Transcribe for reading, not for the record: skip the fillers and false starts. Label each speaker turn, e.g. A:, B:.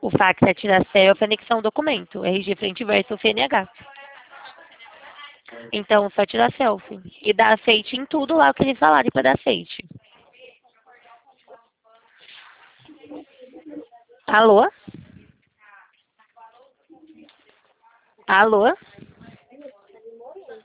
A: O fax é tirar selfie, anexar um documento. RG frente e verso, CNH. Então, só tirar selfie. E dar aceite em tudo lá o que eles falarem pra dar aceite. Alô? Alô?